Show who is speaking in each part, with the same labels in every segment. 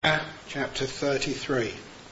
Speaker 1: Chapter 33.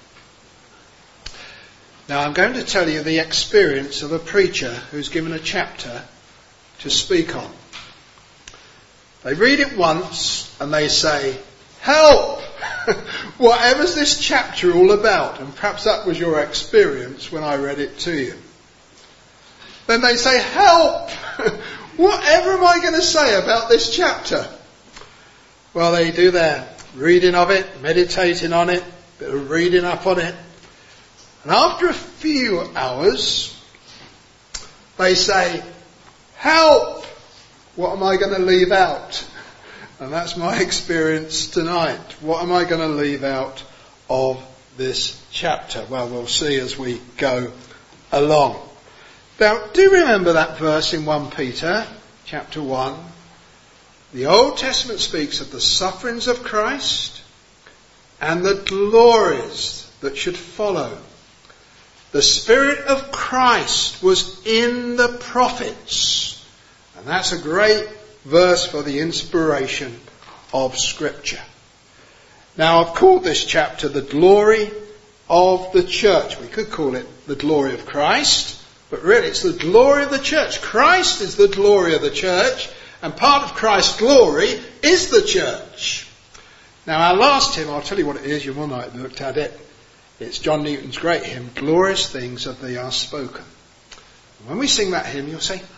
Speaker 1: Now I'm going to tell you the experience of a preacher who's given a chapter to speak on. They read it once and they say, "Help! Whatever's this chapter all about?" And perhaps that was your experience when I read it to you. Then they say, "Help! Whatever am I going to say about this chapter?" Well, they do their reading of it, meditating on it, a bit of reading up on it. And after a few hours, they say, "Help! What am I going to leave out?" And that's my experience tonight. What am I going to leave out of this chapter? Well, we'll see as we go along. Now, do you remember that verse in 1 Peter chapter 1? The Old Testament speaks of the sufferings of Christ and the glories that should follow. The Spirit of Christ was in the prophets. And that's a great verse for the inspiration of Scripture. Now, I've called this chapter the glory of the church. We could call it the glory of Christ, but really it's the glory of the church. Christ is the glory of the church, and part of Christ's glory is the church. Now, our last hymn, I'll tell you what it is. You will not have looked at it. It's John Newton's great hymn, "Glorious Things of Thee Are Spoken." And when we sing that hymn, you'll say,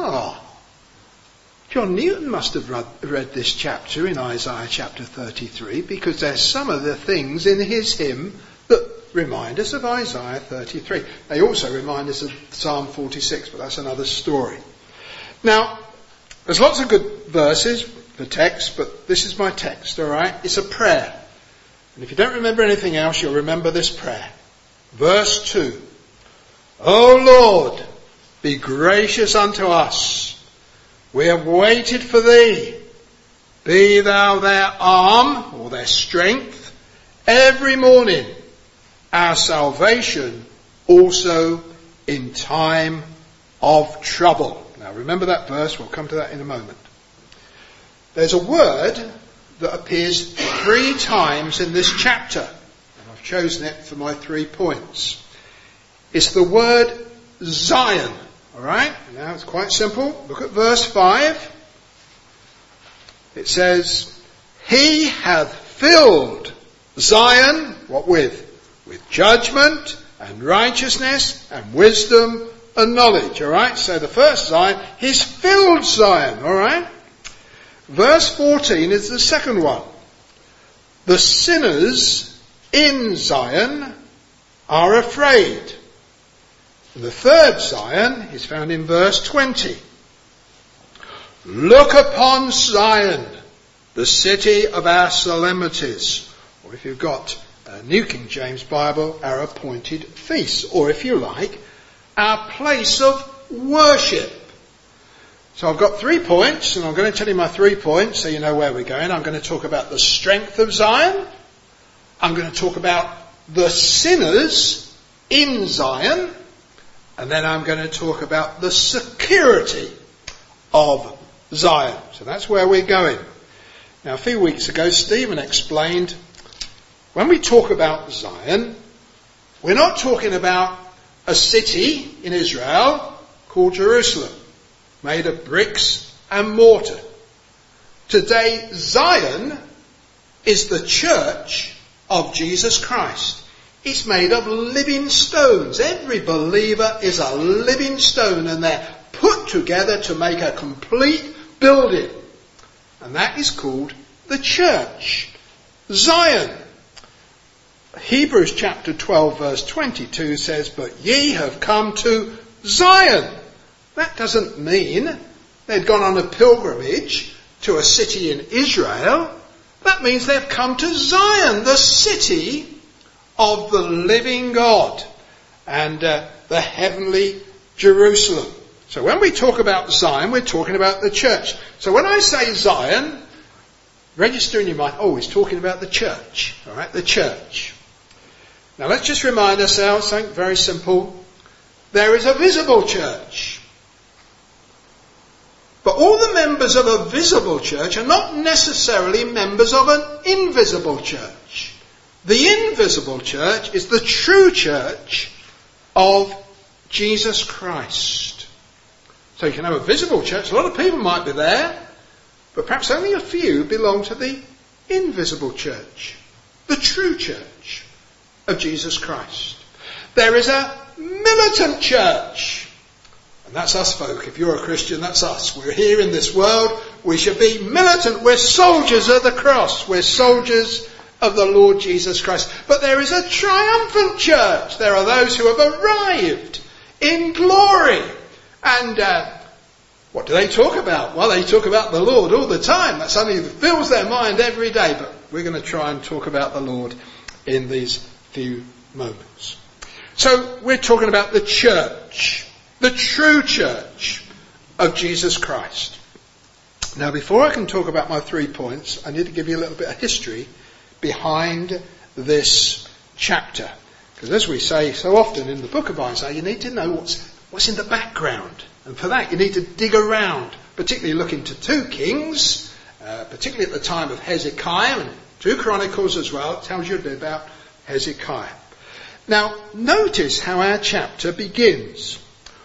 Speaker 1: John Newton must have read this chapter in Isaiah chapter 33, because there's some of the things in his hymn that remind us of Isaiah 33. They also remind us of Psalm 46, but that's another story. Now, there's lots of good verses for text, but this is my text, alright? It's a prayer. And if you don't remember anything else, you'll remember this prayer. Verse 2. "O Lord, be gracious unto us. We have waited for thee. Be thou their arm," or their strength, "every morning, our salvation also in time of trouble." Now remember that verse, we'll come to that in a moment. There's a word that appears 3 times in this chapter, and I've chosen it for my 3 points. It's the word Zion. Alright, now it's quite simple. Look at verse 5. It says, "He hath filled Zion," what with? "With judgment and righteousness and wisdom and knowledge." Alright, so the first Zion, He's filled Zion. Alright. Verse 14 is the second one. "The sinners in Zion are afraid." The third Zion is found in verse 20. "Look upon Zion, the city of our solemnities." Or if you've got a New King James Bible, our appointed feasts. Or if you like, our place of worship. So I've got 3 points, and I'm going to tell you my 3 points so you know where we're going. I'm going to talk about the strength of Zion. I'm going to talk about the sinners in Zion. And then I'm going to talk about the security of Zion. So that's where we're going. Now, a few weeks ago, Stephen explained, when we talk about Zion, we're not talking about a city in Israel called Jerusalem, made of bricks and mortar. Today, Zion is the church of Jesus Christ. It's made of living stones. Every believer is a living stone, and they're put together to make a complete building. And that is called the church. Zion. Hebrews chapter 12 verse 22 says, "But ye have come to Zion." That doesn't mean they'd gone on a pilgrimage to a city in Israel. That means they've come to Zion, the city of the living God, and the heavenly Jerusalem. So when we talk about Zion, we're talking about the church. So when I say Zion, register in your mind, he's talking about the church. Alright, the church. Now let's just remind ourselves something very simple. There is a visible church. But all the members of a visible church are not necessarily members of an invisible church. The invisible church is the true church of Jesus Christ. So you can have a visible church. A lot of people might be there, but perhaps only a few belong to the invisible church, the true church of Jesus Christ. There is a militant church. And that's us folk. If you're a Christian, that's us. We're here in this world. We should be militant. We're soldiers of the cross. We're soldiers of the Lord Jesus Christ. But there is a triumphant church. There are those who have arrived in glory. And what do they talk about? Well, they talk about the Lord all the time. That's something that fills their mind every day. But we're going to try and talk about the Lord in these few moments. So we're talking about the church, the true church of Jesus Christ. Now, before I can talk about my 3 points, I need to give you a little bit of history behind this chapter. Because as we say so often in the book of Isaiah, you need to know what's in the background. And for that, you need to dig around, particularly look into 2 Kings, particularly at the time of Hezekiah, and 2 Chronicles as well. It tells you a bit about Hezekiah. Now, notice how our chapter begins.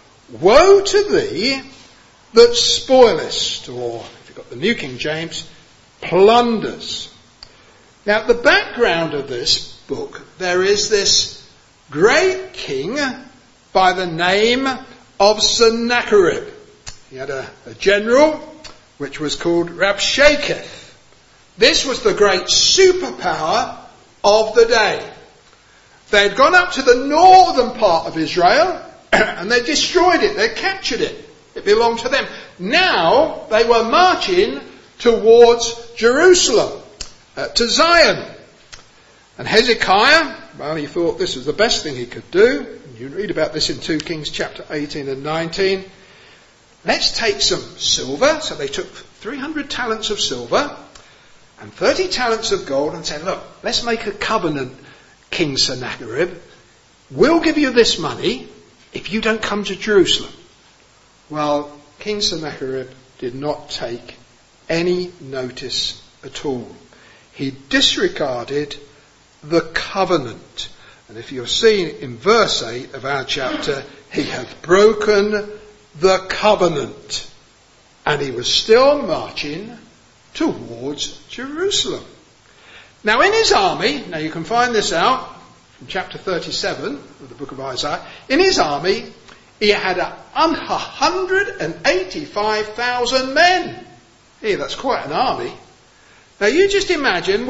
Speaker 1: Woe to thee that spoilest, or if you've got the New King James, plunders. Now, the background of this book, there is this great king by the name of Sennacherib. He had a general which was called Rabshakeh. This was the great superpower of the day. They had gone up to the northern part of Israel and they destroyed it. They captured it. It belonged to them. Now they were marching towards Jerusalem, to Zion. And Hezekiah, well, he thought this was the best thing he could do. You read about this in 2 Kings chapter 18 and 19. Let's take some silver. So they took 300 talents of silver and 30 talents of gold and said, look, let's make a covenant, King Sennacherib. We'll give you this money if you don't come to Jerusalem. Well, King Sennacherib did not take any notice at all. He disregarded the covenant. And if you'll see in verse 8 of our chapter, he hath broken the covenant. And he was still marching towards Jerusalem. Now in his army, now you can find this out from chapter 37 of the book of Isaiah. In his army, he had 185,000 men. Hey, that's quite an army. Now you just imagine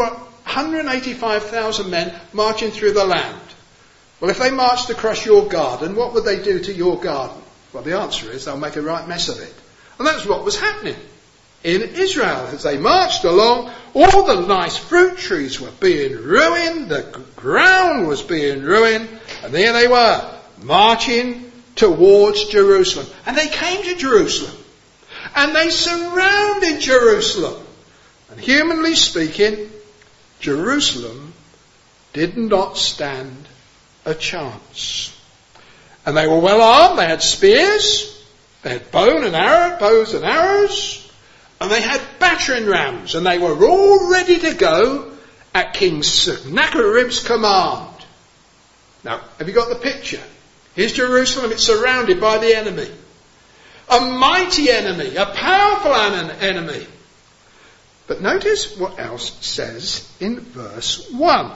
Speaker 1: 185,000 men marching through the land. Well, if they marched across your garden, what would they do to your garden? Well, the answer is they'll make a right mess of it. And that's what was happening in Israel. As they marched along, all the nice fruit trees were being ruined, the ground was being ruined, and there they were, marching towards Jerusalem. And they came to Jerusalem, and they surrounded Jerusalem. And humanly speaking, Jerusalem did not stand a chance. And they were well armed. They had spears, they had bows and arrows, and they had battering rams, and they were all ready to go at King Sennacherib's command. Now, have you got the picture? Here's Jerusalem. It's surrounded by the enemy. A mighty enemy, a powerful enemy. But notice what else says in verse 1.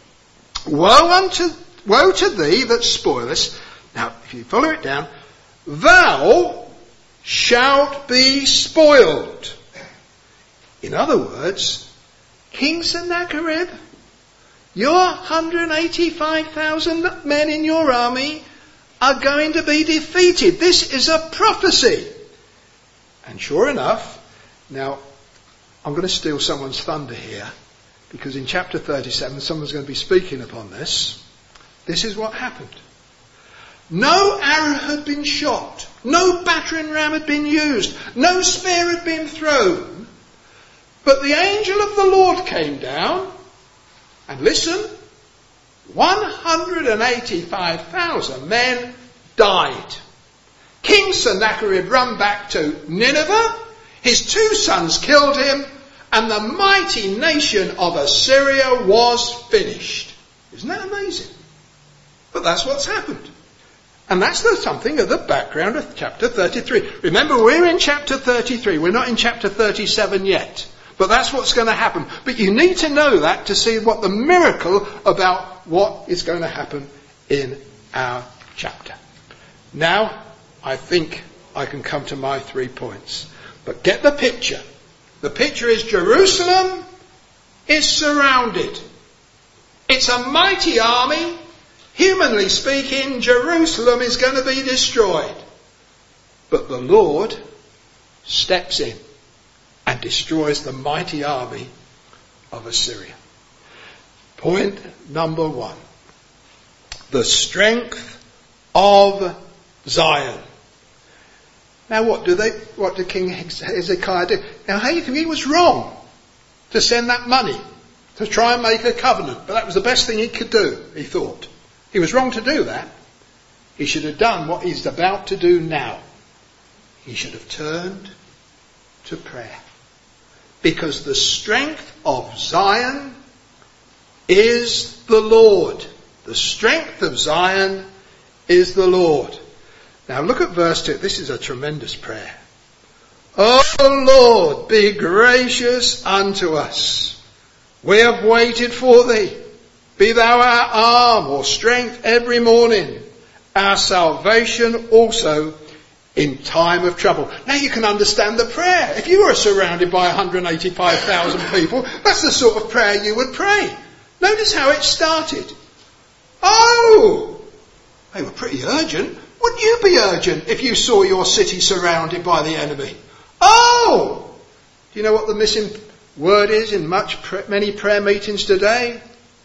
Speaker 1: Woe to thee that spoilest. Now, if you follow it down, thou shalt be spoiled. In other words, King Sennacherib, your 185,000 men in your army are going to be defeated. This is a prophecy. And sure enough, now I'm going to steal someone's thunder here, because in chapter 37 someone's going to be speaking upon this. This is what happened. No arrow had been shot. No battering ram had been used. No spear had been thrown. But the angel of the Lord came down, and listen, 185,000 men died. King Sennacherib ran back to Nineveh, His 2 sons killed him, and the mighty nation of Assyria was finished. Isn't that amazing? But that's what's happened. And that's something of the background of chapter 33. Remember, we're in chapter 33. We're not in chapter 37 yet. But that's what's going to happen. But you need to know that to see what the miracle about what is going to happen in our chapter. Now, I think I can come to my 3 points. But get the picture. The picture is Jerusalem is surrounded. It's a mighty army. Humanly speaking, Jerusalem is going to be destroyed. But the Lord steps in and destroys the mighty army of Assyria. Point number 1. The strength of Zion. Now what did King Hezekiah do? Now he was wrong to send that money to try and make a covenant. But that was the best thing he could do, he thought. He was wrong to do that. He should have done what he's about to do now. He should have turned to prayer. Because the strength of Zion is the Lord. The strength of Zion is the Lord. Now look at verse 2. This is a tremendous prayer. O Lord, be gracious unto us. We have waited for thee. Be thou our arm or strength every morning, our salvation also in time of trouble. Now you can understand the prayer. If you were surrounded by 185,000 people, that's the sort of prayer you would pray. Notice how it started. Oh! They were pretty urgent. Wouldn't you be urgent if you saw your city surrounded by the enemy? Oh! Do you know what the missing word is in many prayer meetings today?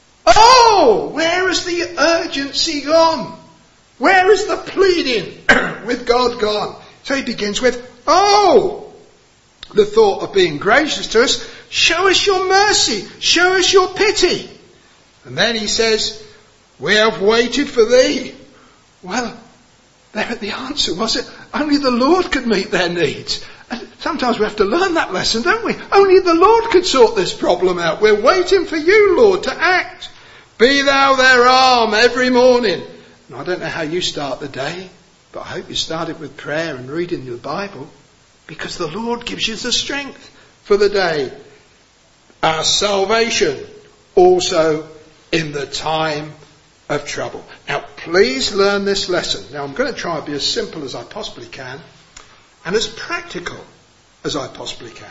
Speaker 1: Oh! Where has the urgency gone? Where is the pleading with God gone? So he begins with, oh! The thought of being gracious to us. Show us your mercy. Show us your pity. And then he says, we have waited for thee. Well, the answer was it. Only the Lord could meet their needs. And sometimes we have to learn that lesson, don't we? Only the Lord could sort this problem out. We're waiting for you, Lord, to act. Be thou their arm every morning. And I don't know how you start the day, but I hope you started with prayer and reading the Bible, because the Lord gives you the strength for the day. Our salvation also in the time of trouble. Now, please learn this lesson. Now, I'm going to try and be as simple as I possibly can and as practical as I possibly can.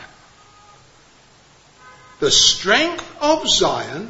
Speaker 1: The strength of Zion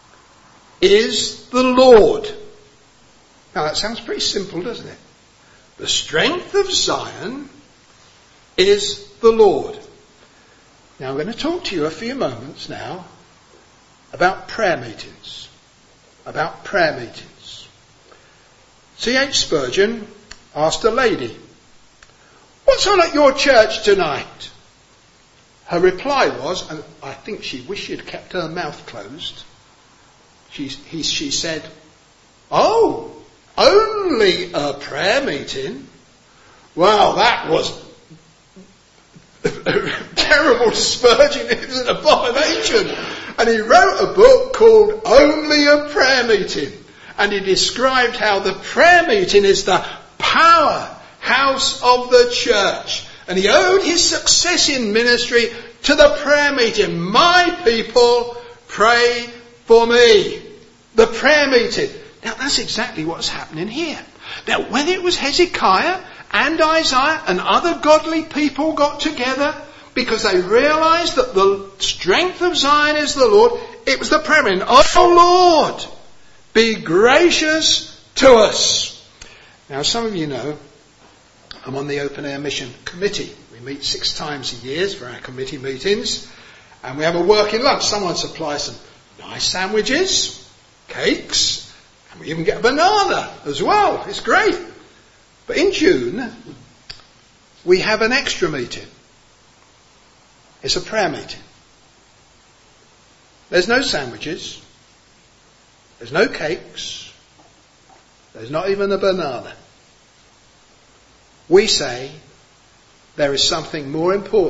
Speaker 1: is the Lord. Now, that sounds pretty simple, doesn't it? The strength of Zion is the Lord. Now, I'm going to talk to you a few moments now about prayer meetings. About prayer meetings. C.H. Spurgeon asked a lady, what's on at your church tonight? Her reply was, and I think she wished she had kept her mouth closed, she said, oh, only a prayer meeting? Well, that was terrible to Spurgeon. It was an abomination. And he wrote a book called Only a Prayer Meeting. And he described how the prayer meeting is the powerhouse of the church. And he owed his success in ministry to the prayer meeting. My people, pray for me. The prayer meeting. Now that's exactly what's happening here. Now when it was Hezekiah and Isaiah and other godly people got together, because they realised that the strength of Zion is the Lord, it was the prayer meeting. Oh Lord, be gracious to us. Now some of you know, I'm on the Open Air Mission Committee. We meet 6 times a year for our committee meetings. And we have a working lunch. Someone supplies some nice sandwiches, cakes, and we even get a banana as well. It's great. But in June, we have an extra meeting. It's a prayer meeting. There's no sandwiches. There's no cakes. There's not even a banana. We say there is something more important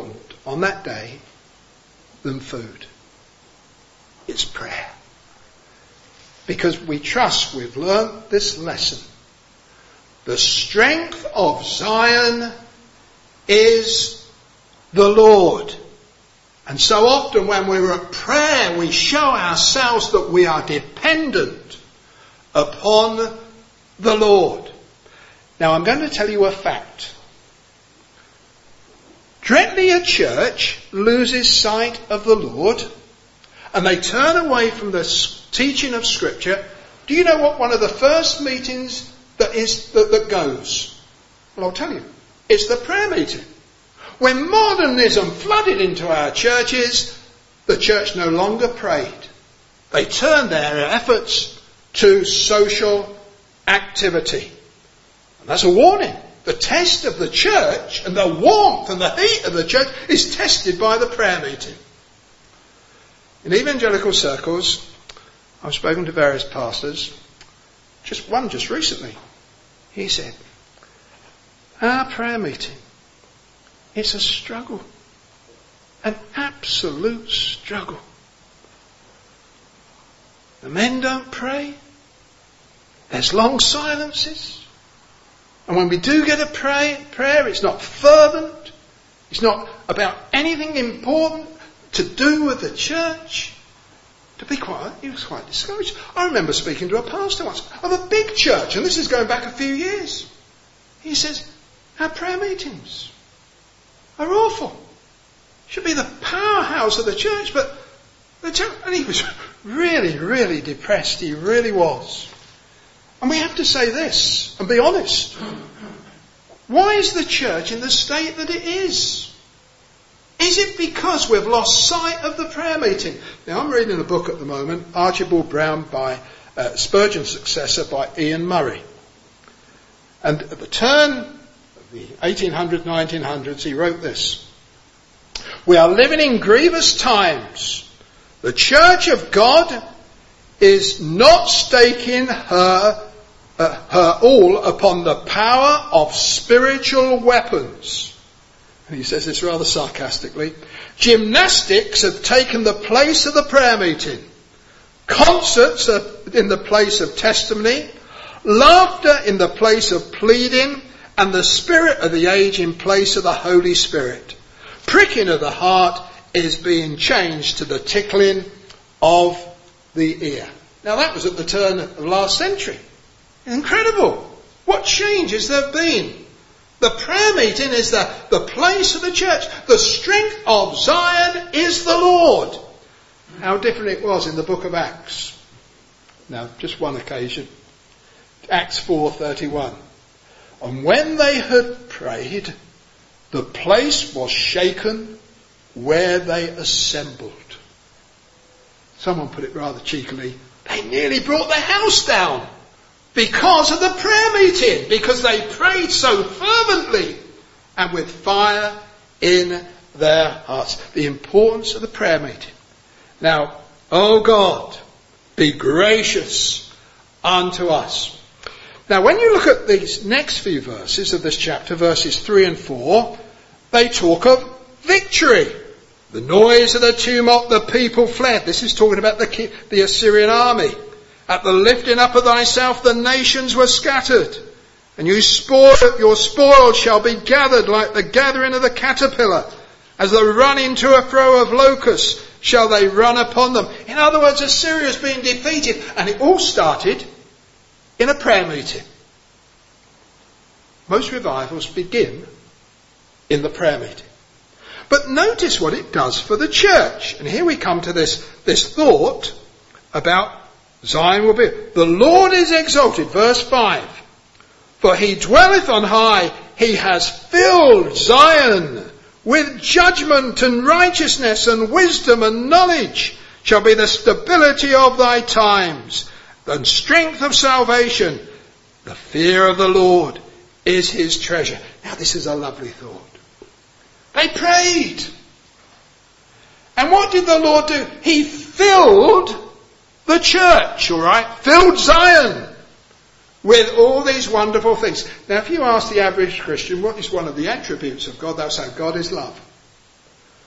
Speaker 1: on that day than food. It's prayer. Because we trust we've learnt this lesson. The strength of Zion is the Lord. And so often when we're at prayer, we show ourselves that we are dependent upon the Lord. Now I'm going to tell you a fact. Directly a church loses sight of the Lord and they turn away from the teaching of Scripture. Do you know what one of the first meetings that goes? Well, I'll tell you. It's the prayer meeting. When modernism flooded into our churches, the church no longer prayed. They turned their efforts to social activity. And that's a warning. The test of the church and the warmth and the heat of the church is tested by the prayer meeting. In evangelical circles, I've spoken to various pastors, just recently. He said, our prayer meeting, it's a struggle. An absolute struggle. The men don't pray. There's long silences. And when we do get a prayer, it's not fervent. It's not about anything important to do with the church. To be quiet, he was quite discouraged. I remember speaking to a pastor once of a big church, and this is going back a few years. He says, our prayer meetings are awful. Should be the powerhouse of the church, but the church, and he was really, really depressed. He really was. And we have to say this and be honest. Why is the church in the state that it is? Is it because we've lost sight of the prayer meeting? Now I'm reading a book at the moment, Archibald Brown by Spurgeon's successor by Ian Murray. And at the turn of the 1800s, 1900s, he wrote this. We are living in grievous times. The Church of God is not staking her all upon the power of spiritual weapons. And he says this rather sarcastically. Gymnastics have taken the place of the prayer meeting. Concerts are in the place of testimony. Laughter in the place of pleading. And the spirit of the age in place of the Holy Spirit. Pricking of the heart is being changed to the tickling of the ear. Now that was at the turn of last century. Incredible. What change has there been? The prayer meeting is the place of the church. The strength of Zion is the Lord. How different it was in the book of Acts. Now, just one occasion. Acts 4:31. And when they had prayed, the place was shaken where they assembled. Someone put it rather cheekily. They nearly brought the house down. Because of the prayer meeting. Because they prayed so fervently and with fire in their hearts. The importance of the prayer meeting. Now, O God, be gracious unto us. Now, when you look at these next few verses of this chapter, verses 3 and 4, they talk of victory. The noise of the tumult, the people fled. This is talking about the Assyrian army. At the lifting up of thyself, the nations were scattered. And your spoil shall be gathered like the gathering of the caterpillar. As the running to and fro of locusts shall they run upon them. In other words, Assyria is being defeated. And it all started in a prayer meeting. Most revivals begin in the prayer meeting. But notice what it does for the church. And here we come to this thought about Zion will be. The Lord is exalted, verse 5. For he dwelleth on high, he has filled Zion with judgment and righteousness and wisdom and knowledge shall be the stability of thy times, the strength of salvation. The fear of the Lord is his treasure. Now this is a lovely thought. They prayed. And what did the Lord do? He filled the church, all right? Filled Zion with all these wonderful things. Now, if you ask the average Christian what is one of the attributes of God, they'll say God is love.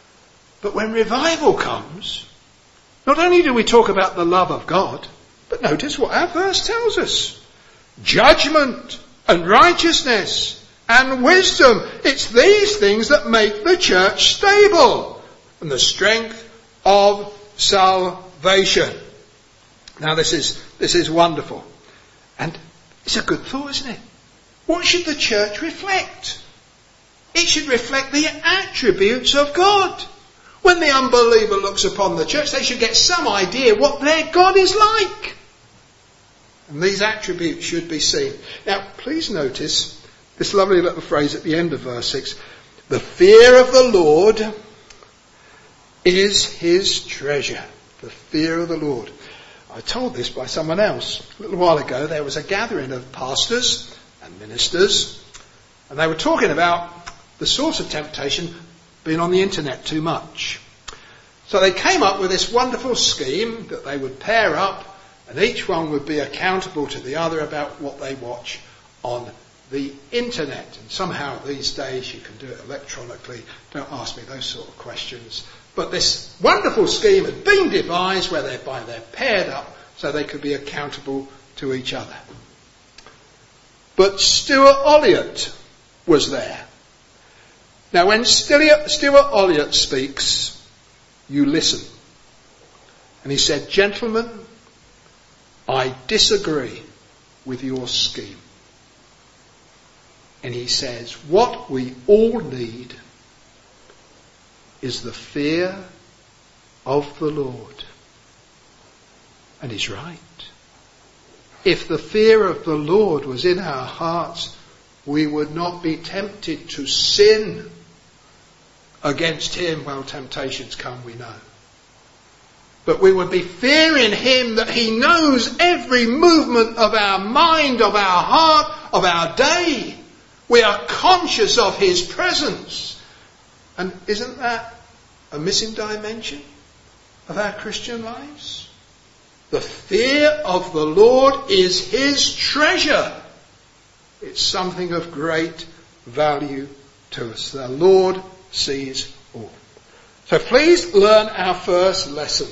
Speaker 1: But when revival comes, not only do we talk about the love of God, but notice what our verse tells us. Judgment and righteousness and wisdom. It's these things that make the church stable and the strength of salvation. Now this is wonderful. And it's a good thought, isn't it? What should the church reflect? It should reflect the attributes of God. When the unbeliever looks upon the church, they should get some idea what their God is like. And these attributes should be seen. Now, please notice this lovely little phrase at the end of verse 6. The fear of the Lord is his treasure. The fear of the Lord. I told this by someone else. A little while ago, there was a gathering of pastors and ministers, and they were talking about the source of temptation being on the internet too much. So they came up with this wonderful scheme that they would pair up, and each one would be accountable to the other about what they watch on the internet. And somehow these days you can do it electronically. Don't ask me those sort of questions. But this wonderful scheme had been devised whereby they're paired up so they could be accountable to each other. But Stuart Olliott was there. Now when Stuart Olliott speaks, you listen. And he said, "Gentlemen, I disagree with your scheme." And he says, what we all need is the fear of the Lord. And he's right. If the fear of the Lord was in our hearts, we would not be tempted to sin against him. Well, temptations come, we know. But we would be fearing him, that he knows every movement of our mind, of our heart, of our day. We are conscious of his presence. And isn't that a missing dimension of our Christian lives? The fear of the Lord is his treasure. It's something of great value to us. The Lord sees all. So please learn our first lesson.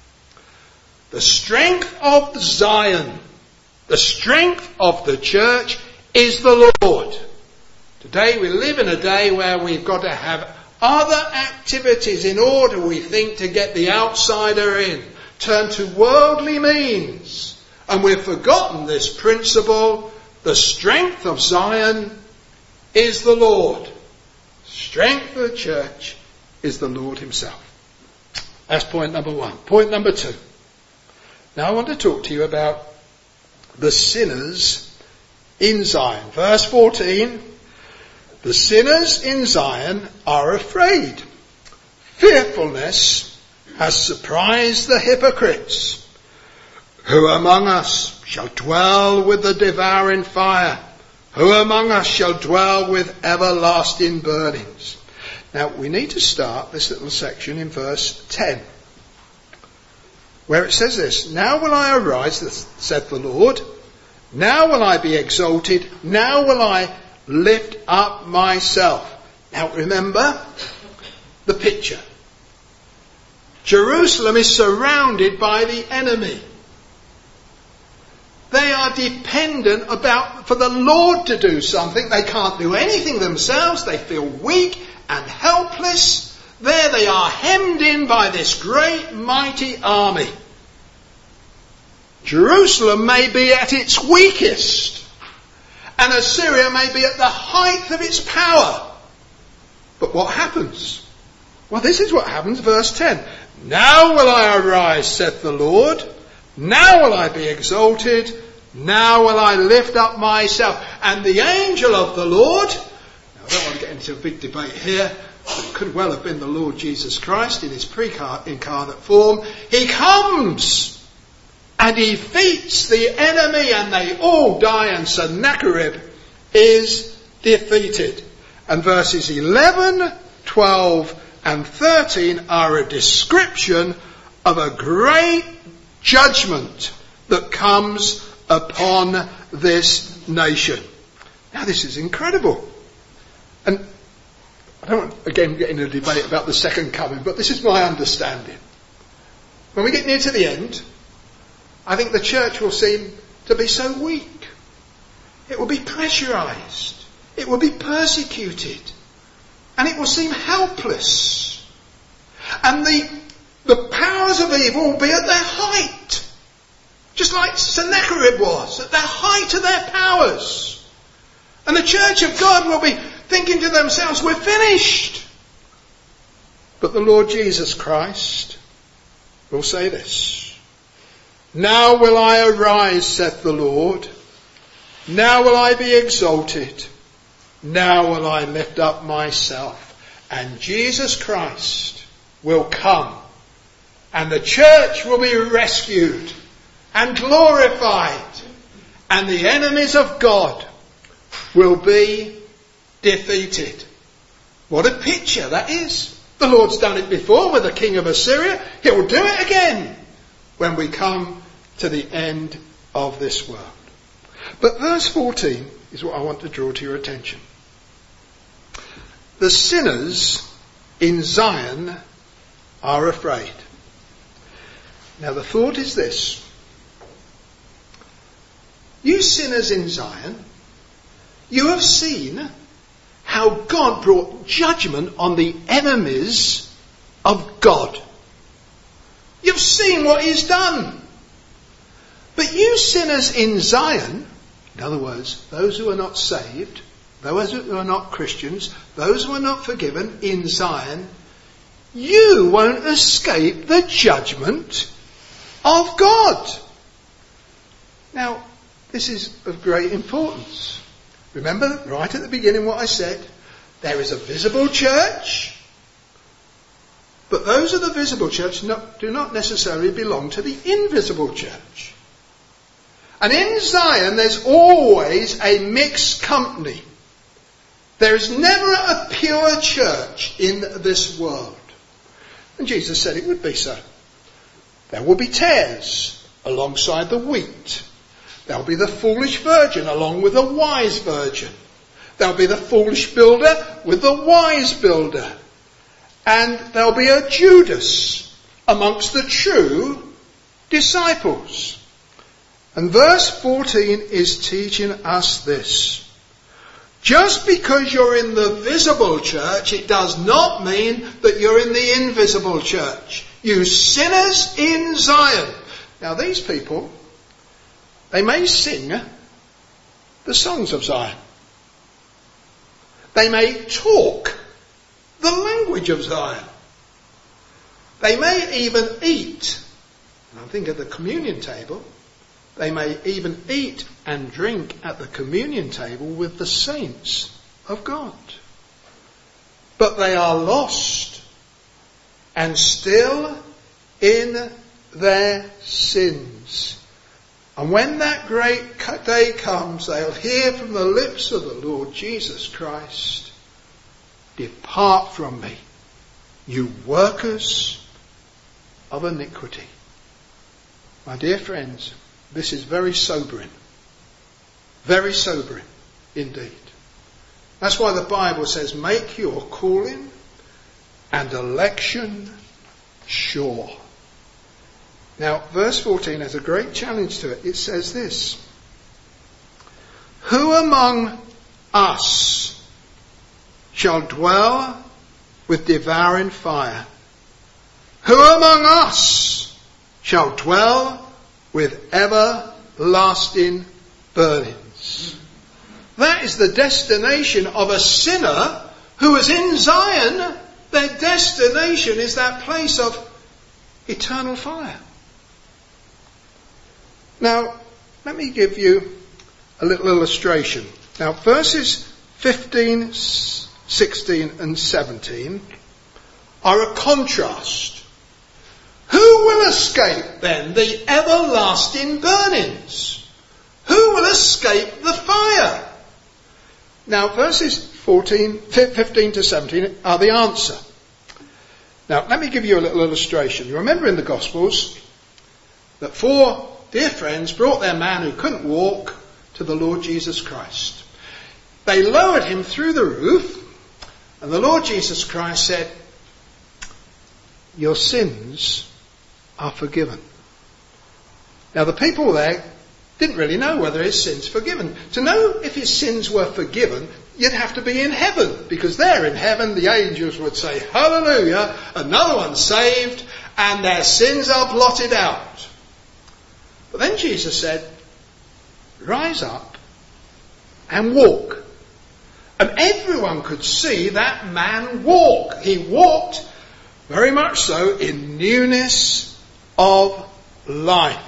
Speaker 1: The strength of Zion, the strength of the church is the Lord. Today we live in a day where we've got to have other activities in order, we think, to get the outsider in. Turn to worldly means. And we've forgotten this principle. The strength of Zion is the Lord. Strength of the church is the Lord himself. That's point number one. Point number two. Now I want to talk to you about the sinners in Zion. Verse 14. The sinners in Zion are afraid. Fearfulness has surprised the hypocrites. Who among us shall dwell with the devouring fire? Who among us shall dwell with everlasting burnings? Now we need to start this little section in verse 10, where it says this: Now will I arise, saith the Lord. Now will I be exalted. Now will I lift up myself. Now remember the picture. Jerusalem is surrounded by the enemy. They are dependent for the Lord to do something. They can't do anything themselves. They feel weak and helpless. There they are, hemmed in by this great mighty army. Jerusalem may be at its weakest, and Assyria may be at the height of its power. But what happens? Well, this is what happens, verse 10. Now will I arise, saith the Lord. Now will I be exalted. Now will I lift up myself. And the angel of the Lord, now I don't want to get into a big debate here, but it could well have been the Lord Jesus Christ in his pre-incarnate form. He comes and he defeats the enemy, and they all die, and Sennacherib is defeated. And verses 11, 12 and 13 are a description of a great judgment that comes upon this nation. Now this is incredible. And I don't want, again, get in a debate about the second coming, but this is my understanding. When we get near to the end, I think the church will seem to be so weak. It will be pressurised. It will be persecuted. And it will seem helpless. And the powers of evil will be at their height. Just like Sennacherib was, at the height of their powers. And the church of God will be thinking to themselves, we're finished. But the Lord Jesus Christ will say this: now will I arise, saith the Lord. Now will I be exalted. Now will I lift up myself. And Jesus Christ will come. And the church will be rescued and glorified. And the enemies of God will be defeated. What a picture that is. The Lord's done it before with the king of Assyria. He will do it again when we come to the end of this world. But verse 14 is what I want to draw to your attention. The sinners in Zion are afraid. Now the thought is this: you sinners in Zion, you have seen how God brought judgment on the enemies of God. You've seen what He's done. But you sinners in Zion, in other words, those who are not saved, those who are not Christians, those who are not forgiven in Zion, you won't escape the judgment of God. Now, this is of great importance. Remember right at the beginning what I said. There is a visible church, but those of the visible church do not necessarily belong to the invisible church. And in Zion there's always a mixed company. There is never a pure church in this world. And Jesus said it would be so. There will be tares alongside the wheat. There will be the foolish virgin along with the wise virgin. There will be the foolish builder with the wise builder. And there will be a Judas amongst the true disciples. And verse 14 is teaching us this. Just because you're in the visible church, it does not mean that you're in the invisible church. You sinners in Zion. Now these people, they may sing the songs of Zion. They may talk the language of Zion. They may even eat, and I think at the communion table, they may even eat and drink at the communion table with the saints of God. But they are lost and still in their sins. And when that great day comes, they'll hear from the lips of the Lord Jesus Christ, "Depart from me, you workers of iniquity." My dear friends, this is very sobering. Very sobering indeed. That's why the Bible says, make your calling and election sure. Now, verse 14 has a great challenge to it. It says this: who among us shall dwell with devouring fire? Who among us shall dwell with everlasting burnings? That is the destination of a sinner who is in Zion. Their destination is that place of eternal fire. Now, let me give you a little illustration. Now, verses 15, 16 and 17 are a contrast. Who will escape then the everlasting burnings? Who will escape the fire? Now, verses 15 to 17 are the answer. Now, let me give you a little illustration. You remember in the Gospels that 4 dear friends brought their man who couldn't walk to the Lord Jesus Christ. They lowered him through the roof, And the Lord Jesus Christ said, your sins are forgiven. Now the people there didn't really know whether his sins were forgiven. To know if his sins were forgiven, you'd have to be in heaven, because there in heaven the angels would say, hallelujah, another one saved, and their sins are blotted out. But then Jesus said, rise up and walk. And everyone could see that man walk. He walked very much so in newness of life.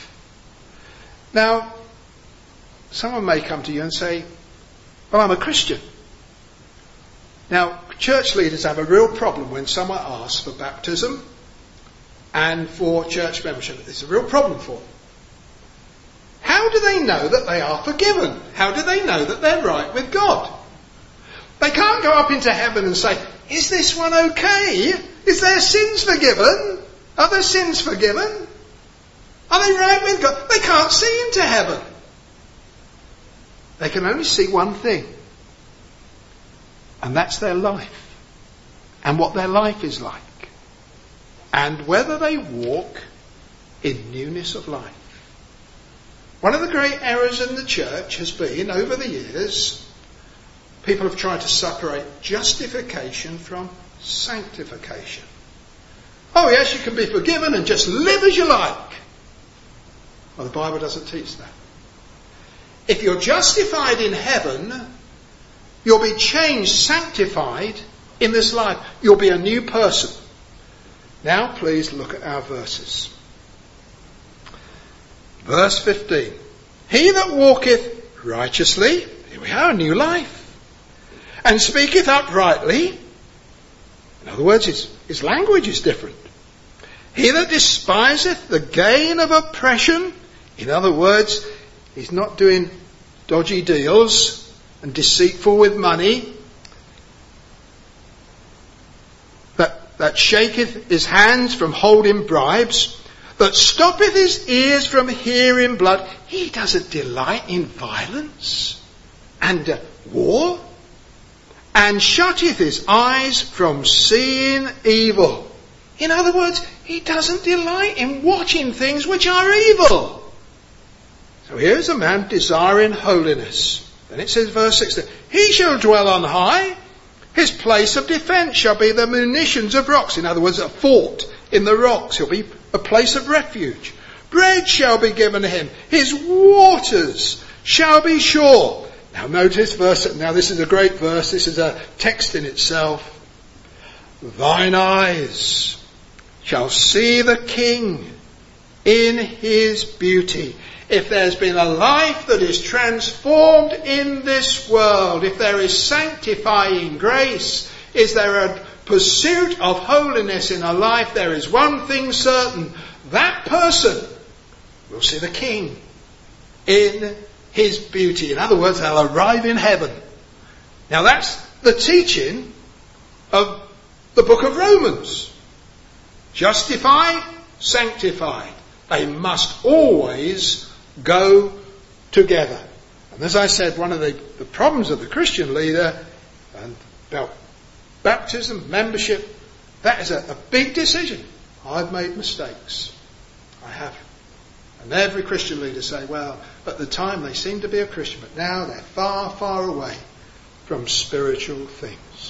Speaker 1: Now, someone may come to you and say, well, I'm a Christian. Now, church leaders have a real problem when someone asks for baptism and for church membership. It's a real problem for them. How do they know that they are forgiven? How do they know that they're right with God? They can't go up into heaven and say, is this one okay? Is their sins forgiven? Are their sins forgiven? Are they right with God? They can't see into heaven. They can only see one thing. And that's their life. And what their life is like. And whether they walk in newness of life. One of the great errors in the church has been, over the years, people have tried to separate justification from sanctification. Oh yes, you can be forgiven and just live as you like. Well, the Bible doesn't teach that. If you're justified in heaven, you'll be changed, sanctified in this life. You'll be a new person. Now please look at our verses. Verse 15. He that walketh righteously, here we are, a new life, and speaketh uprightly, in other words, his language is different. He that despiseth the gain of oppression, in other words, he's not doing dodgy deals and deceitful with money, that shaketh his hands from holding bribes, that stoppeth his ears from hearing blood. He doesn't delight in violence and war, and shutteth his eyes from seeing evil. In other words, he doesn't delight in watching things which are evil. So here's a man desiring holiness. Then it says, verse 16, he shall dwell on high. His place of defence shall be the munitions of rocks. In other words, a fort in the rocks. He'll be a place of refuge. Bread shall be given him. His waters shall be sure. Now notice now this is a great verse. This is a text in itself. Thine eyes shall see the King in his beauty. If there's been a life that is transformed in this world, if there is sanctifying grace, is there a pursuit of holiness in a life, there is one thing certain. That person will see the King in his beauty. In other words, they'll arrive in heaven. Now that's the teaching of the book of Romans. Justified, sanctified. They must always go together. And as I said, one of the problems of the Christian leader and about baptism, membership, that is a big decision. I've made mistakes. I have. And every Christian leader say, well, at the time they seemed to be a Christian, but now they're far, far away from spiritual things.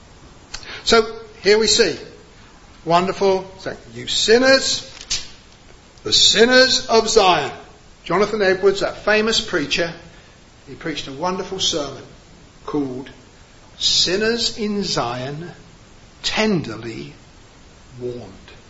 Speaker 1: So here we see, wonderful, you sinners, the sinners of Zion. Jonathan Edwards, that famous preacher, he preached a wonderful sermon called Sinners in Zion, Tenderly Warned.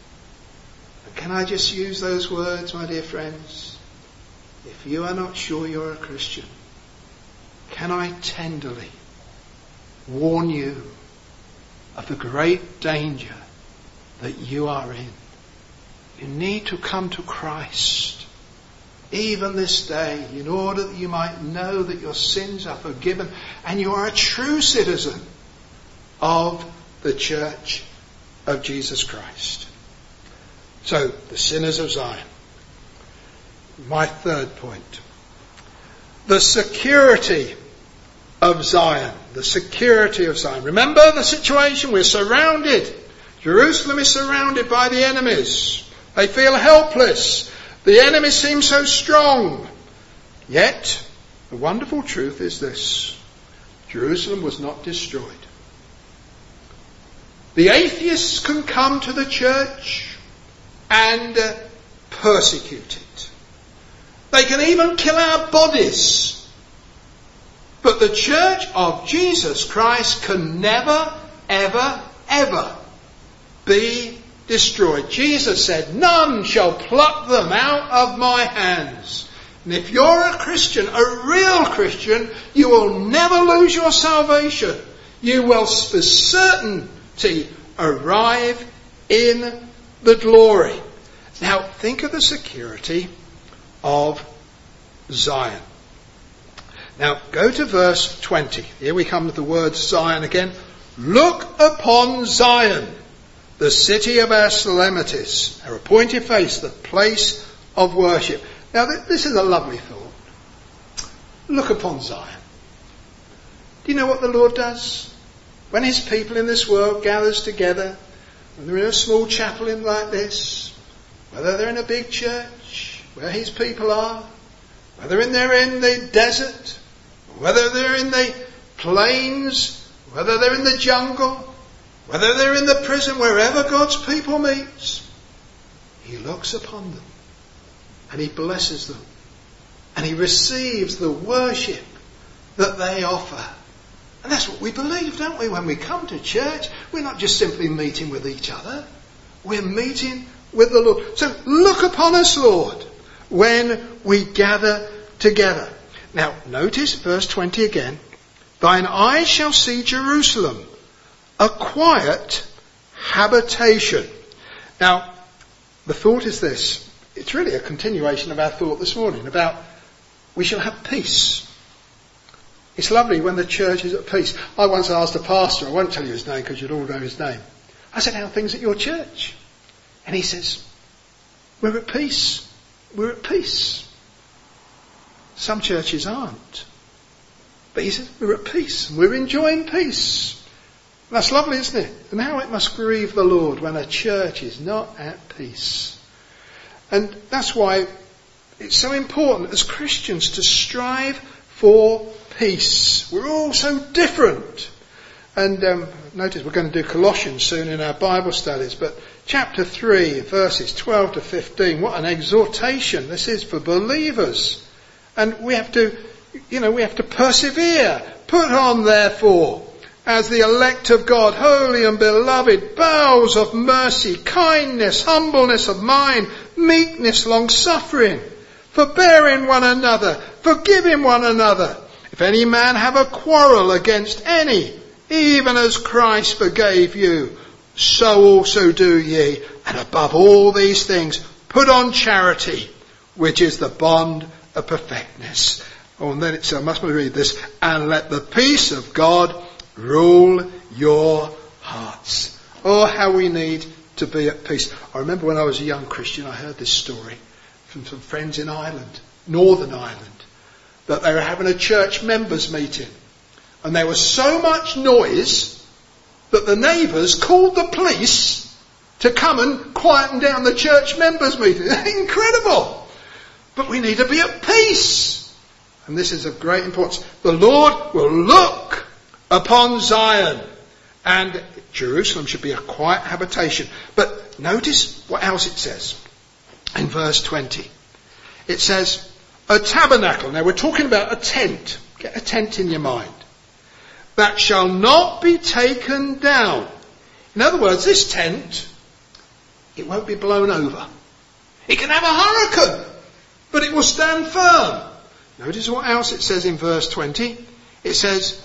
Speaker 1: And can I just use those words, my dear friends? If you are not sure you're a Christian, can I tenderly warn you of the great danger that you are in? You need to come to Christ even this day, in order that you might know that your sins are forgiven and you are a true citizen of the Church of Jesus Christ. So, the sinners of Zion. My third point. The security of Zion, the security of Zion. Remember the situation, we're surrounded. Jerusalem is surrounded by the enemies. They feel helpless. The enemy seems so strong. Yet, the wonderful truth is this: Jerusalem was not destroyed. The atheists can come to the church and persecute it. They can even kill our bodies. But the church of Jesus Christ can never, ever, ever be destroyed. Jesus said, none shall pluck them out of my hands. And if you're a Christian, a real Christian, you will never lose your salvation. You will for certainty arrive in the glory. Now think of the security of Zion. Now go to verse 20. Here we come to the word Zion again. Look upon Zion, the city of our solemnities, our appointed face, the place of worship. Now this is a lovely thought. Look upon Zion. Do you know what the Lord does? When his people in this world gathers together, when they're in a small chapel like this, whether they're in a big church, where his people are, whether they're in the desert, whether they're in the plains, whether they're in the jungle, whether they're in the prison, wherever God's people meet, he looks upon them and he blesses them and he receives the worship that they offer. And that's what we believe, don't we? When we come to church, we're not just simply meeting with each other. We're meeting with the Lord. So look upon us, Lord, when we gather together. Now, notice verse 20 again. Thine eyes shall see Jerusalem, a quiet habitation. Now, the thought is this. It's really a continuation of our thought this morning about we shall have peace. It's lovely when the church is at peace. I once asked a pastor, I won't tell you his name because you'd all know his name. I said, how are things at your church? And he says, we're at peace. We're at peace. Some churches aren't. But he says, we're at peace. We're enjoying peace. And that's lovely, isn't it? And how it must grieve the Lord when a church is not at peace. And that's why it's so important as Christians to strive for peace. We're all so different. And notice we're going to do Colossians soon in our Bible studies. But chapter 3, verses 12 to 15, what an exhortation this is for believers. And we have to, we have to persevere. Put on, therefore, as the elect of God, holy and beloved, bowels of mercy, kindness, humbleness of mind, meekness, long-suffering, forbearing one another, forgiving one another. If any man have a quarrel against any, even as Christ forgave you, so also do ye. And above all these things, put on charity, which is the bond of perfectness. Oh, and then it says, I must read this, and let the peace of God rule your hearts. Oh, how we need to be at peace. I remember when I was a young Christian, I heard this story from some friends in Ireland, Northern Ireland, that they were having a church members meeting. And there was so much noise that the neighbours called the police to come and quieten down the church members meeting. Incredible! But we need to be at peace. And this is of great importance. The Lord will look upon Zion. And Jerusalem should be a quiet habitation. But notice what else it says in verse 20. It says, a tabernacle. Now we're talking about a tent. Get a tent in your mind. That shall not be taken down. In other words, this tent, it won't be blown over. It can have a hurricane, but it will stand firm. Notice what else it says in verse 20. It says,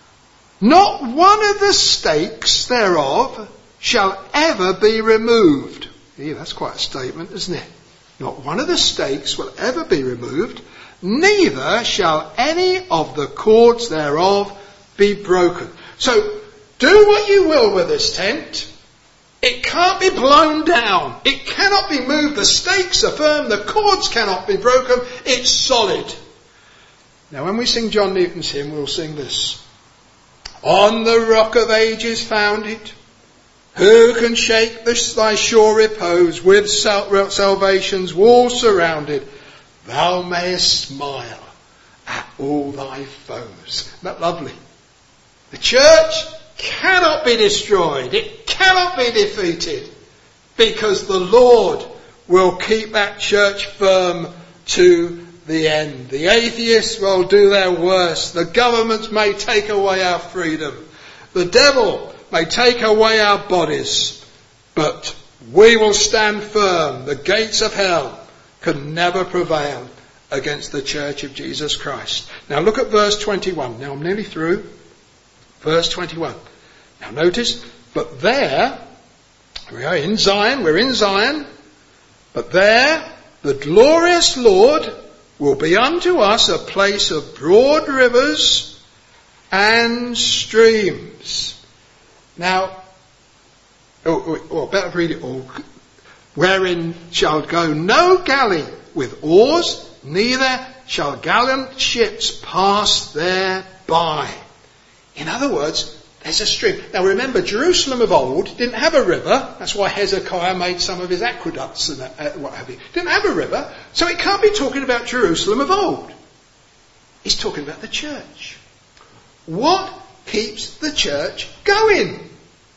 Speaker 1: not one of the stakes thereof shall ever be removed. Yeah, that's quite a statement, isn't it? Not one of the stakes will ever be removed, neither shall any of the cords thereof be broken. So, do what you will with this tent. It can't be blown down. It cannot be moved. The stakes are firm. The cords cannot be broken. It's solid. Now when we sing John Newton's hymn, we'll sing this. On the rock of ages founded, who can shake thy sure repose? With salvation's wall surrounded, thou mayest smile at all thy foes. Isn't that lovely? The church cannot be destroyed. It cannot be defeated, because the Lord will keep that church firm to the end. The atheists will do their worst. The governments may take away our freedom. The devil may take away our bodies. But we will stand firm. The gates of hell can never prevail against the church of Jesus Christ. Now look at verse 21. Now I'm nearly through. Verse 21. Now notice, but there, we are in Zion, we're in Zion, but there the glorious Lord will be unto us a place of broad rivers and streams. Now, or better read it all. Wherein shall go no galley with oars, neither shall gallant ships pass thereby. In other words, there's a stream. Now remember, Jerusalem of old didn't have a river. That's why Hezekiah made some of his aqueducts and what have you. Didn't have a river, so it can't be talking about Jerusalem of old. He's talking about the church. What keeps the church going?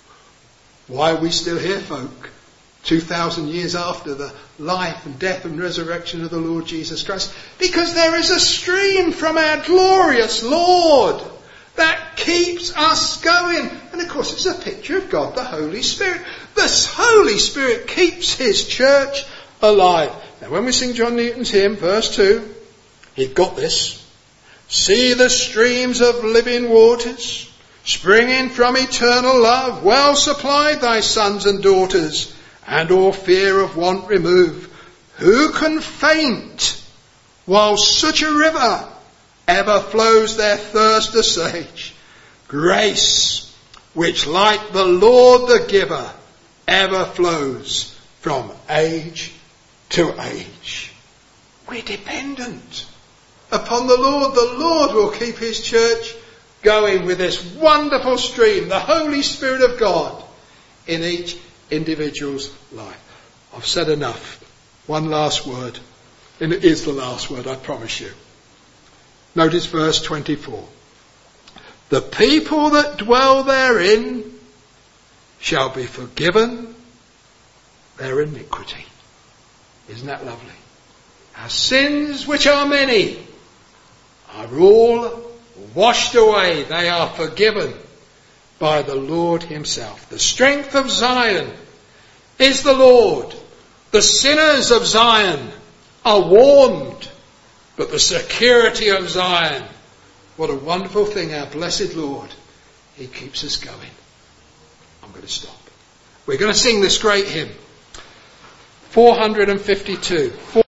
Speaker 1: Why are we still here, folk? 2,000 years after the life and death and resurrection of the Lord Jesus Christ. Because there is a stream from our glorious Lord that keeps us going. And of course it's a picture of God, the Holy Spirit. The Holy Spirit keeps his church alive. Now when we sing John Newton's hymn, verse 2, he'd got this. See the streams of living waters, springing from eternal love, well supplied thy sons and daughters, and all fear of want remove. Who can faint while such a river ever flows their thirst assuage? Grace, which like the Lord the giver, ever flows from age to age. We're dependent upon the Lord. The Lord will keep his church going with this wonderful stream, the Holy Spirit of God, in each individual's life. I've said enough. One last word, and it is the last word, I promise you. Notice verse 24. The people that dwell therein shall be forgiven their iniquity. Isn't that lovely? Our sins, which are many, are all washed away. They are forgiven by the Lord himself. The strength of Zion is the Lord. The sinners of Zion are warned. But the security of Zion, what a wonderful thing, our blessed Lord. He keeps us going. I'm going to stop. We're going to sing this great hymn. 452.